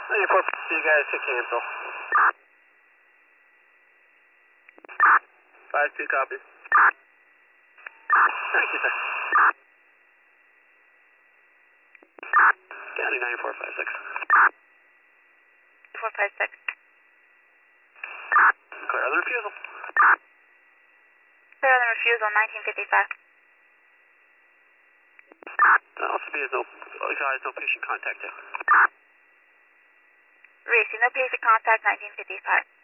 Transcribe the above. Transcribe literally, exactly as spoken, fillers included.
ninety-four, you guys can cancel. five two copy. Thank you, sir. County nine four five six. four five six. Clear on the refusal. Clear on the refusal, nineteen fifty-five. Also be as no, guys, no patient contact yet. Reese, no patient contact, nineteen fifty-five.